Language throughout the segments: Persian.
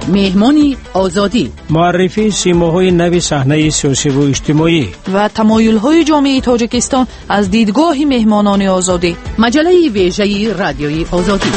مهمانی آزادی، معرفی سیماهای نو صحنه سیاسی و اجتماعی و تمایل‌های جامعه تاجیکستان از دیدگاه مهمانان آزادی. مجله ویژه رادیوی آزادی.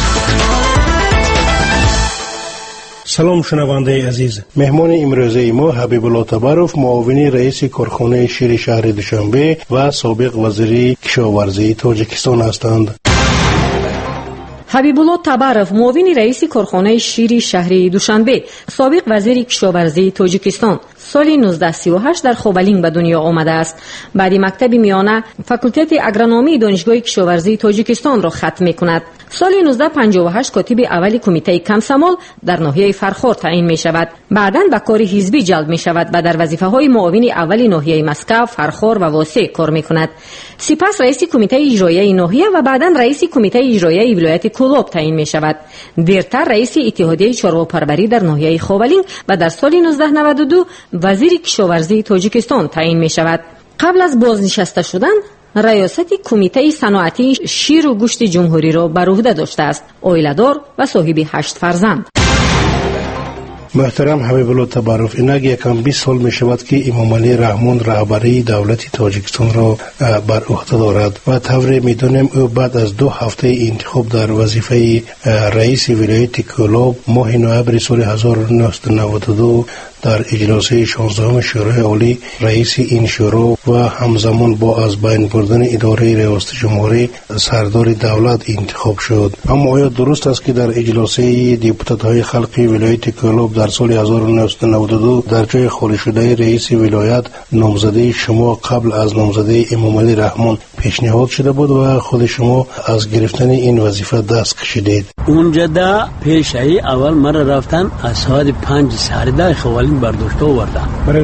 سلام شنونده عزیز. مهمان امروزه ما حبیب الله تبارف، معاون رئیس کارخانه شیر شهر دوشنبه و سابق وزیر کشاورزی تاجیکستان هستند. حبیب الله تبارف، معاون رئیس کارخانه شیر شهر دوشنبه، سابق وزیر کشاورزی تاجیکستان، سال 1938 در خوبالینگ به دنیا آمده است. بعد مکتب میانه فاکولته اگرونومی دانشگاه کشاورزی تاجیکستان را ختم می‌کند. سال 1958 کاتب اول کمیته کمسمال در ناحیه فرخار تعیین می‌شود. بعداً به کار حزبی جلب می‌شود و در وظیفه‌های معاون اول ناحیه مسکو، فرخار و واسع کار می‌کند. سپس رئیس کمیته اجرایی ناحیه و بعداً رئیس کمیته اجرایی ولایت کولاب تعیین می‌شود. دیرتر رئیس اتحادیه چارواپروری در ناحیه خوبالینگ و در سال 1992 وزیر کشاورزی تاجیکستان تعیین می‌شود. قبل از بازنشسته شدن ریاست کمیته صنعتی شیر و گوشت جمهوری را بر عهده داشته است. عائله‌دار و صاحب 8 فرزند. محترم حبیب الله تبارف، اینک یکم 20 سال می شود که امام علی رحمان رهبری دولت تاجیکستان را بر عهده دارد و طوری می دانیم او بعد از 2 هفته انتخاب در وظیفه رئیس ولایت کولاب ماه نوامبر سال 1992 در اجلاس 16 شورای عالی رئیس این شورا و همزمان با از بین بردن اداره ریاست جمهوری سردار دولت انتخاب شد. اما آیا درست است که در اجلاس دپوتات‌های خلقی ولایت کولاب در سال 1992 در جای خالی شده رئیس ولایت نامزده شما قبل از نامزده امام علی رحمان پیشنهاد شده بود و خود شما از گرفتن این وظیفه دست کشیدید؟ اونجا دا پیشایی اول مرا رفتن از ساعت 5 ساعت خوالین برداشته آوردن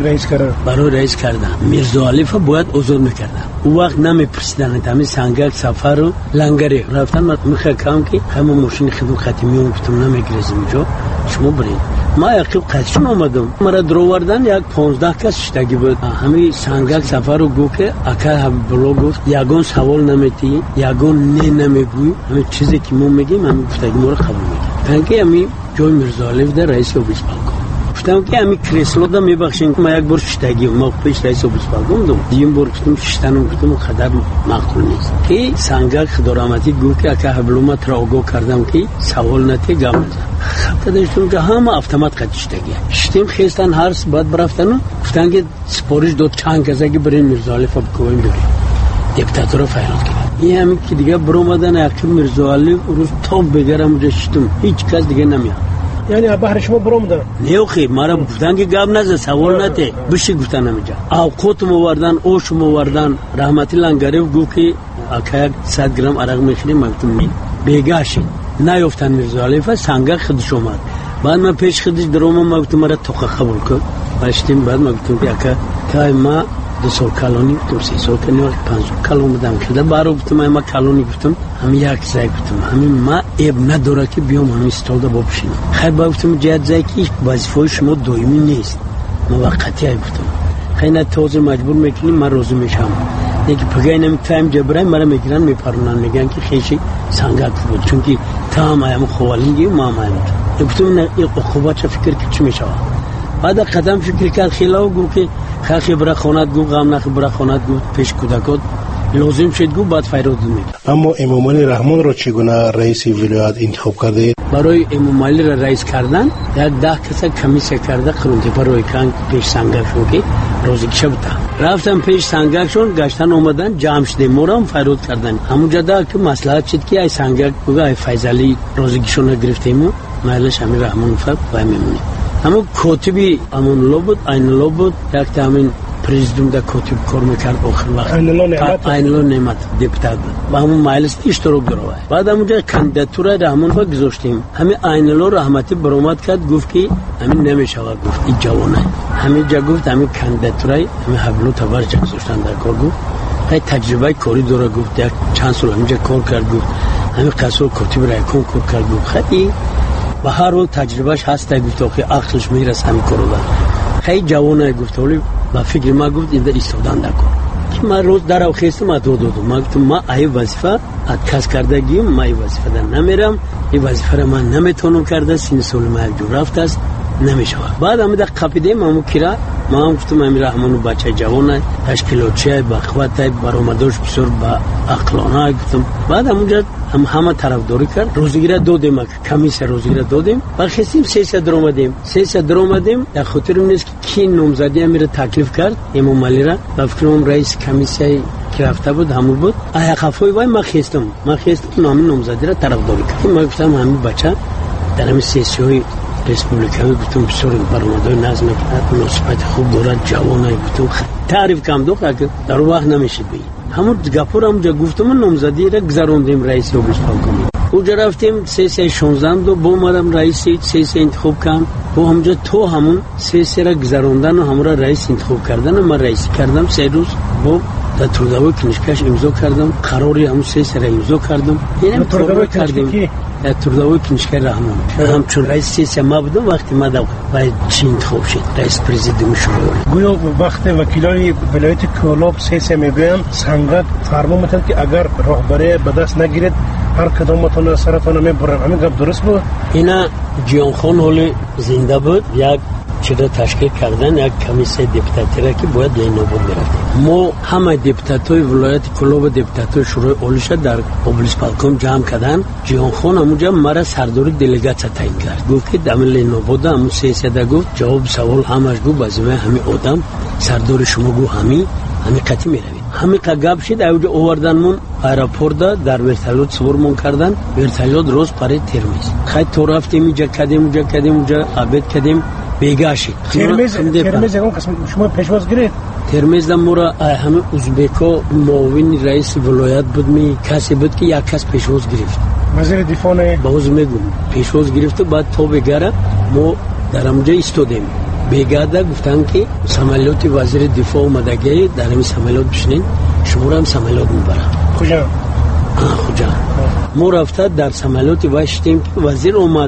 برای رئیس کردن. میرزا علیفه باید عذر میکردن. او وقت نمیپرسیدن تامی سنگک سفر و لنگری رفتن. من میخوام که همه ماشین خدمت ختمیون گفتم نمیگریزم اینجا شما برید. ما یقیب قدشون آمدم. مرا درو وردن یک 15 کس شتگی بود. همه سنگک سفر رو گفت که اکر بلو گفت یگون سوال نمیتی یگون نه نمیگوی. همه چیزی که ما میگیم همه گفتگی ما رو قبول میگیم. تنکی همه جای میرزا علیف در رئیس اوبیس بالکن گفتم که همین کرسلو دا میبخشین. ما یک بار شتگی ما پیش رئیس اوبیس بالکن دم دیم بار گفتم شتنم گفتم خدر معقول نیست که سنگک خدارامتی گفت که اکر بلومت را آگاه کردم که سوال نتی گام نزن. خط داشتم که همه افطمات قد شتگی شتیم خیستن هرس بعد برفتن گفتن که سپارش دو چند کسی که برین میرزا علیف بکوین بری دکتاتور رو فیراد کرد. این همین که دیگه برآمدن اکر میرزا علیف روز تاب بگرم اونجا شتم هیچ کس دیگه نمیاد. یعنی بهر شما برآمدن؟ نه خیر مرا گفتن که گام نزن سوال نته بشی گفتن نمیجا. اوقات موردن اوش موردن رحمتی لنگریف گفت که اکر 100 گرم عرق میخریم مگتون بیگاشین نیافتن میرزا علیف سنگک خودش اومد. بعد من پیش خودش دروم مگتون مرا توقع قبول کرد. باشیم بعد مگتون که اکر که ما 2 سال کالونی تو 3 سال کنی وقت 5 کالون بودم که بارو گفتم ما کالونی گفتم همین یک سگ گفتم همین ما اب نداره که بیام همین استاد با بشینم. خیر گفتم جهت زکی وظیفه شما دائمی نیست موقتی گفتم. خیر نه توز مجبور میکنیم من روزی میشم دیگه پگای نمیتونم جبران مرا میگیرن میپرونن میگن که خیشی سنگک بود چون که تمام ایم خوالینگی ما گفتم نه این عقوبت چه فکر کی چی میشه. بعد قدم فکر کرد خیلاو گفت که خاخی برا خونات گفت غم نخ برا خونات گفت پیش کودکات لازم شد گفت بعد فیراد میگه. اما امام علی رحمان را چگونه رئیس ولایت انتخاب کرده؟ برای امام علی را رئیس کردن یک 10 کس کمیسیون کرده قرونتی برای کان پیش سنگک شو که روزی کشه بود. رفتم پیش سنگکشون گشتن اومدن جمع شدیم مورم فیراد کردن. همونجا دا که مصلحت شد که ای سنگک بگه ای فیضلی روزی کشون گرفتیم مالش همین رحمان فرد و میمونیم. همون کاتبی امون لو بود این لو بود یک تا همین پرزیدنت دا کاتب کار میکرد آخر وقت این لو نعمت دپوتات بود و همون مجلس اشتراک داره. بعد همونجا کاندیداتور رحمان رو گذاشتیم. همین این لو رحمتی برآمد کرد گفت که همین نمیشه گفت این جوانه همین جا گفت همین کاندیداتورای همین حبلو توارج گذاشتن در کار گفت های تجربه کاری داره گفت یک چند سال همینجا کار کرد گفت همین قصور کاتب رایکون کار کرد گفت خیلی و هر روز تجربهش هست گفت که عقلش میرسه همین کارو داره. خیلی جوانه گفت ولی با فکر ما گفت این در استودان نکن که من روز در اوخیستم ما دو ما گفتم ما ای وظیفه کس کردگی من وظیفه در نمیرم، این وظیفه را من نمیتونم کرده، سین سال من جور رفت است نمیشه. بعد هم در قپیده مامو کیرا ما هم گفتم امیر رحمان بچه جوانه تشکیلاتچی بخوته برآمدش بسیار با عقلانه گفتم. بعد همونجا همه طرفداری کرد. روزگیره دادیم، کمیس روزگیره دادیم و خواستیم 300 درآمدیم. در خاطرم نیست که کی نامزدی امیر تکلیف کرد امام علی را. با فکرم رئیس کمیسیه که رفته بود همون بود. آیا خفای وای ما خواستم نام نامزدی را طرفداری کرد. ما گفتم همین بچه در همین سیاسی ریسپوبلیکایی گفتم بسیار برآمده نظم کرد، نسبت خوب دارد، جوانه گفتم تعریف کم دو که در وقت نمیشه بی. همون گپور همونجا گفتم نامزدی را گذروندیم رئیس اوبلیس پالکومی. اونجا رفتیم 316 دو با اومدم رئیس 3 انتخاب کردم. با همونجا تو همون 3 را گذروندن و همون را رئیس انتخاب کردن و من رئیس کردم. 3 روز با در تردوی کنشکش امضا کردم، قراری همون 3 را امضا کردم. یعنی تردوی کردیم در تردوی کنشکش رحمان. همچون رئیس 3 ما بودم وقتی ما باید چی انتخاب شد رئیس پرزیدنت شورای. گویا وقت وکیلای ولایت کولاب 3 میگن سنگک فرمان میتن که اگر راهبری به دست نگیرید هر کدامتون سرتون میبرن. همین گپ درست بود؟ اینا جیان خان حال زنده بود، یک چرا تشکیل کردن یک کمیسیه دپوتاتی را که باید لینا بود میرفتیم. ما همه دپوتاتای ولایت کولاب و دپوتاتای شورای اولیش در اوبلیس پالکوم جمع کردن. جیان خان همونجا مرا سرداری دلیگاسیا تعیین کرد. گفت که دم لینا بود همون 3 گفت جواب سوال همش گفت بازم همین آدم سرداری شما گفت همین قطعی میروید. همین قگاب شد اوج آوردنمون آیراپورت در ورتالوت سوارمون کردن. ورتالوت روز پاره ترمیز خیلی تو رفتیم اینجا کردیم اونجا عبد کردیم بیگاشی. ترمیز اون قسم شما پیشواز گرفت. ترمیز مورا همه ازبکو معاون رئیس ولایت بود می کسی بود که یک کس پیشواز گرفت. وزیر دفاع نه باز میگم پیشواز گرفت. بعد تو بگره ما در اونجا ایستادیم. بیگاده گفتن که سمالوت وزیر دفاع اومدگی در این سمالوت بشینین شما هم سمالوت میبرن. کجا؟ خوجا. ما رفته در سمالوت واشتیم که وزیر اومد.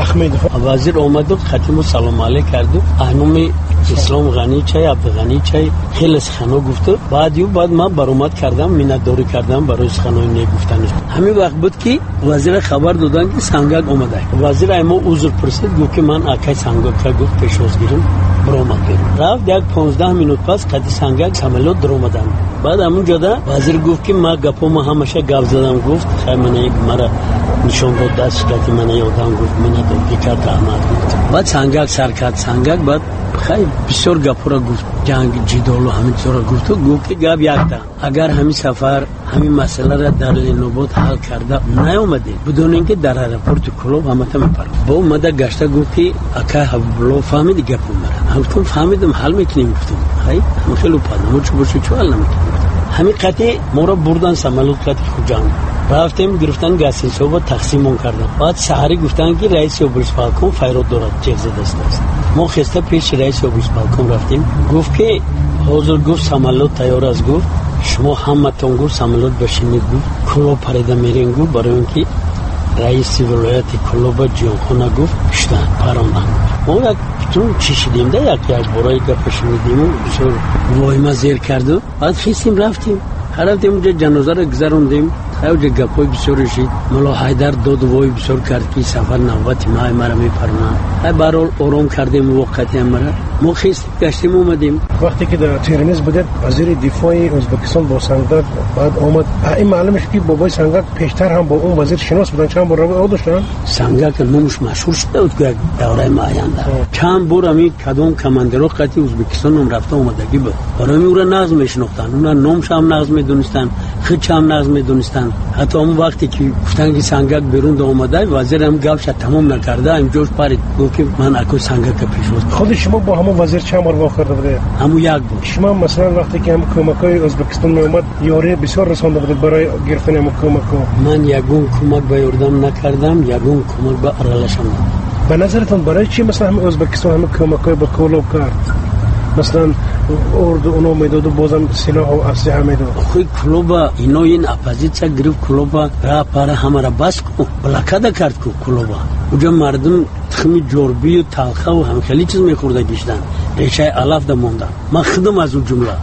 وزیر اومد و خاتم سلام علیک کرد. خانم اسلام غنی چای عبدالغنی چای خیلی سخنو گفت. بعد ما برآمد کردم منتداری کردم برای سخنای نگفتنش. همین وقت بود که وزیر خبر دادن که سنگک اومده. وزیر اما عذر پرسید گفت که من اکای سنگک گفت پیشواز گیرم برآمد برم. رفت یک 15 منوت پس قد سنگک سمالوت در اومدن. بعد همون جدا وزیر گفت که ما گپم همشه گپ زدم. گفت خیر من یک مرا نشون داد دست که من یادم گفت منتداری کرد رحمت. بعد سنگک سرکت سنگک بعد خیلی بسیار گپورا گفت جنگ جدال و همین طور گفت که گپ یکتا اگر همین سفر همین مسئله را در لینوبود حل کرده نیومده بدون اینکه در آیراپورت کولاب همتا میپره. با اومده گشته گفت که اکا حبلو فهمید گپ مرا. همتون فهمیدم حل میکنیم. گفتم خیلی پادم چو حل نمیکنیم. همین قطعی ما را بردن سمالوت قطعی خوجان رفتیم گرفتن گاسین صحبت تقسیمون کردن. بعد سحری گفتن که رئیس اوبلیس پالکوم فیروز دارد جلسه دست است. ما خسته پیش رئیس اوبلیس پالکوم رفتیم. گفت که حاضر گفت سمالوت تیار است. گفت شما همتون گفت سمالوت بشینید. گفت کولاب پریده میرین. گفت برای اینکه رئیس ولایت کولاب جیان خان گفت شدن پراندن. ما یک چون چی شدیم ده یک برای گپش میدیم بسیار واهمه زیر کرد. بعد خیستیم رفتیم اونجا جنازه را گذروندیم. خیلی گپای بسیار رسید. مولا حیدر داد وای بسیار کرد که سفر نوبت مرا میفرمایند. برای آرام کردیم وقتی ما خیستیم گشتیم اومدیم. وقتی که در ترمیز بودید وزیر دفاع ازبکستان با سنگک بعد آمد. این معلومه که بابای سنگک پیشتر هم با اون وزیر شناس بودن. چند بار رابطه داشتن؟ سنگک نامش مشهور شده بود که دوره معین داشت. چند بار می کدام کماندرو قتی ازبکستان هم رفته اومدگی بود. برای می اون نظم میشناختن. اون نامش هم نظم میدونستان، خودش هم نظم میدونستان. حتی اون وقتی که گفتن که سنگک بیرون اومده وزیر هم گپش تمام نکرده این جوش پرید گفت که من اكو سنگک پیشواز. خود شما با همون وزیر چند بار واقع کرده بوده؟ همون یک بود. شما مثلا وقتی که هم کمکای ازبکستان می اومد یاری بسیار رسانده بوده برای گرفتن هم کمکو. من یگون کمک به یاردم نکردم، یگون کمک به ارالشم. به نظرتون برای چی مثلا هم ازبکستان هم کمکای به کولاب کرد؟ مثلا اردو اونو میداد و بازم سلاح و اسلحه میداد. خود کلوبا اینو این اپوزیسیا گرفت کلوبا را پر همه را بس کو بلاکاده کرد کو کلوبا. اونجا مردم تخمی جوربی و تلخه و همه خیلی چیز میخورده گشتن. ریشه الاف ده موندن. من خودم از اون جمله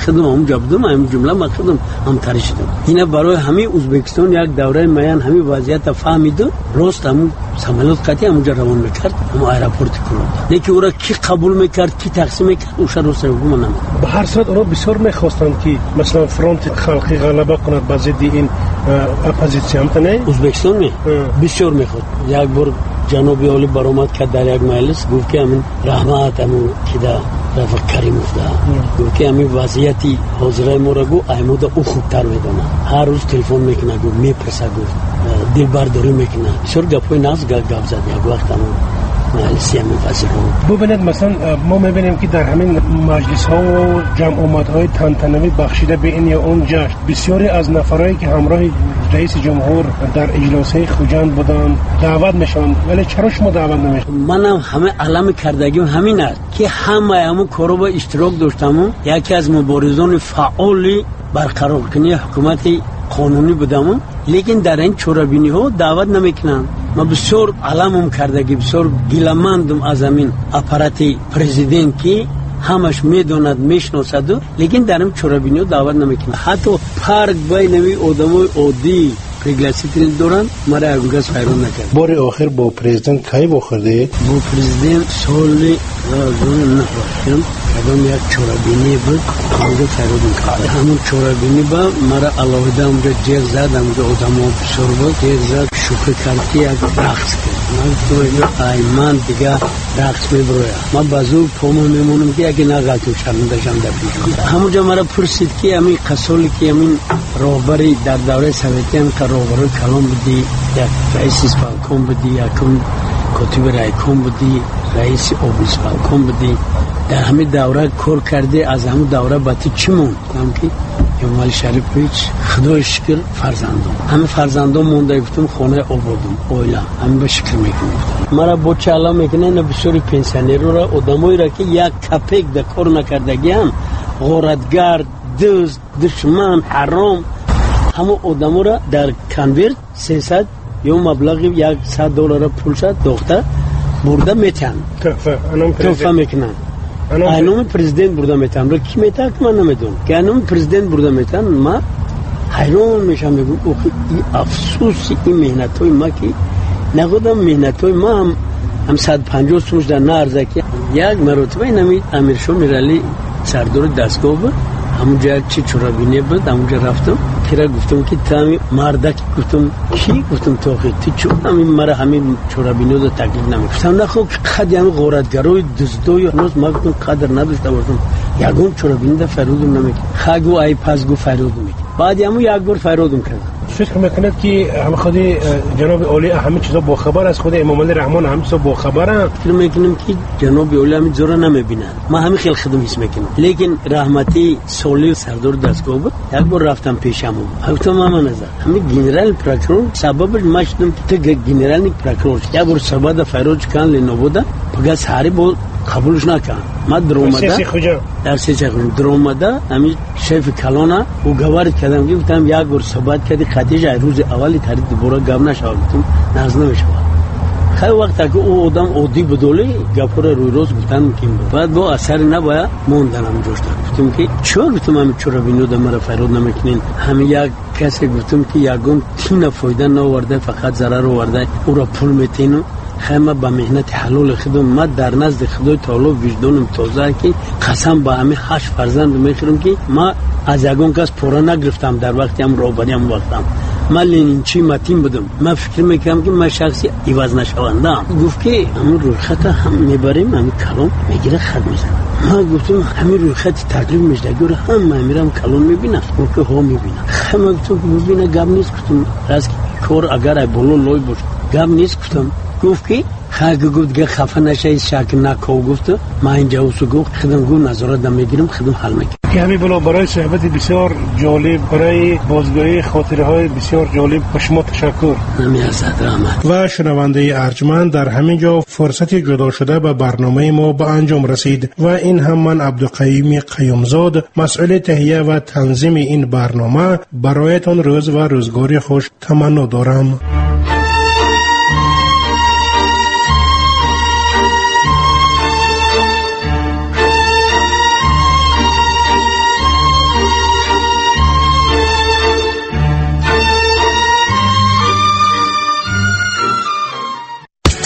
خودم اونجا بودم، همین جمله من خودم هم ترشیدم. اینا برای همین ازبکستان یک دوره میان همین وضعیت فهمیدم، راست هم سمالات قطعی اونجا روان میکرد، اما ایرپورت کنم. لیکن اون را کی قبول میکرد، کی تقسیم میکرد، اوش رو سرگم نمیدونم. به هر صورت اونا بسیار میخواستند که مثلا فرانت خلقی غلبه کند بر ضد این اپوزیسیون تنه. ازبکستان بسیار میخواد. یک بار جناب عالی برآمد که در یک مجلس گفت که همین رحمت همون که در رفیق کریموف ده گفت که همین وضعیتی حاضرای ما را گو احمد او خوبتر میدونه. هر روز تلفن میکنه گفت میپرسه گفت دل برداری میکنه. بسیار گپای ناز گپ زد. یک وقت همون مجلسی همین وزیر رو ببینید مثلا ما میبینیم که در همین مجلس ها و جمع آمدهای تنتنوی بخشیده به این یا اون جشن بسیاری از نفرایی که همراه رئیس جمهور در اجلاسه خوجند بودن دعوت میشن، ولی چرا شما دعوت نمیشن؟ منم همه علم کردگیم همین است که همه همون کارو با اشتراک داشتم. یکی از مبارزان فعالی برقرار کنی حکومت قانونی بودم، لیکن در این چورابینی ها دعوت نمیکنن. ما بسیار علمم کردگی بسیار گیلمندم از همین اپارات پرزیدنت که همش میدوند میشناسد، لیکن در این چورابینی ها دعوت نمیکنن. حتی پارک بین نمی آدمای عادی پریگلاسیترین دوران مرا اگوگاز فایرون نکرد. بار آخر با پرزیدنت کی بخورده؟ با پرزیدنت سال 2009 کدام یک چورابینی بود اونجا فایرون کرد. همون چورابینی با مرا علاوه اونجا جیغ زد، اونجا آدم‌ها بسیار بود جیغ زد، شوخی کردی یک رقص کرد. من تو ایمان دیگه رقص میبرویم. من بازو پامو میمونم که اگه نگاتو شرمنده شم در پیش. همونجا مرا پرسید که همین قصولی که همین راهبری در دوره سوویتی هم که راهبری کلام بودی، یک رئیس اسپانکوم بودی، یکم کتیب رایکوم بودی، رئیس اوبیسپانکوم بودی، در همین دوره کار کرده. از همون دوره باتی چی موند؟ که امام شریف هیچ خدای شکر فرزندم همه فرزندم مونده گفتم خونه آبادم اویلا همه به شکر میکنم. مرا با چالا میکنه نه بسیاری پنسیونر را آدمایی را که یک کپک در کار نکردگی هم غارتگر، دزد، دشمن، حرام همه آدما را در کنورت 300 یا مبلغ $100 پول شد دختر برده میتن تحفه میکنن. اینم پرزیدنت برده میتن رو کی میتن که من نمیدونم که اینم پرزیدنت برده میتن. ما حیران میشم میگم اوخی افسوس این مهنتای ما که نگودم مهنتای ما هم 150 سومش در نارزه که یک مرتبه نمید امیرشو میرالی سردار دستگاه بود همونجا چی چورابینی بود همونجا رفتم کرا گفتم که تامی مردک گفتم کی گفتم توخی تی چون همین مرا همین چورابینی رو تکلیف نمیگفتم نخو قد همین غارتگرای دزدوی هنوز ما گفتم قدر نداشته باشم یگون چورابینی ده فرودم نمیگه خگو ای پسگو فرودم میگه بعد همون یک بار فرودم کردم. فکر میکنید که هم خود جناب عالی همه چیزا با خبر از خود امام علی رحمان هم چیزا با خبرن؟ فکر میکنم که جناب عالی همین زورا نمیبینن. ما همین خیلی خدمت حس میکنیم. لیکن رحمتی سالی سردار دستگاه بود. یک بار رفتم پیشم. گفتم ماما نظر همین جنرال پروکورور سببش ماشدم که جنرال پروکورور یک بار سبب فیروز کان لنوبودا بگه ساری بود قبولش نکرد. ما در سیچه درومدا همین شیف کلانا و گوارد کردم که گفتم یک بار صحبت کردی خدیجه روز اولی ترید دوباره گپ نشود گفتم ناز نمیشه. خیلی وقت که او آدم عادی بدولی گپور روی روز گفتن که بعد با اثر نباید موندنم جوشتم. گفتم که چون گفتم همین چورابینی رو مرا فرود نمیکنین همین یک کسی گفتم که یگون تین فایده نورده فقط ضرر آورده او را پول میتینم. خیمه با مهنت حلال خودم ما در نزد خدای تعالی وجدانم تازه که قسم با همه 8 فرزند میخورم که ما از یگون کس پورا نگرفتم در وقتی هم روبری هم وقتم ما لینچی متین بودم. ما فکر میکنم که ما شخصی ایواز نشوندم. گفت که همون روی خط هم میبریم همین کلام میگیره خط میزنه. ما گفتم همین روی خط تقریب میشه گوره هم میرم کلام میبینم گفت که ها میبینم. ما گفتم که ببینه گم نیست گفتم راست کار اگر ای بلو لوی باشه گم نیست گفتم. گفت که خاک گفت که خفه نشه شک نکو گفت ما اینجا وسو گفت خدم گو نظارت میگیرم خدم حل میکنم. که همین بلا برای صحبت بسیار جالب برای بازگویی خاطره های بسیار جالب به شما تشکر. و شنونده ارجمند در همین جا فرصت جدا شده به برنامه ما به انجام رسید و این هم من عبدالقیوم قیومزاد مسئول تهیه و تنظیم این برنامه برایتان روز و روزگاری خوش تمنا دارم.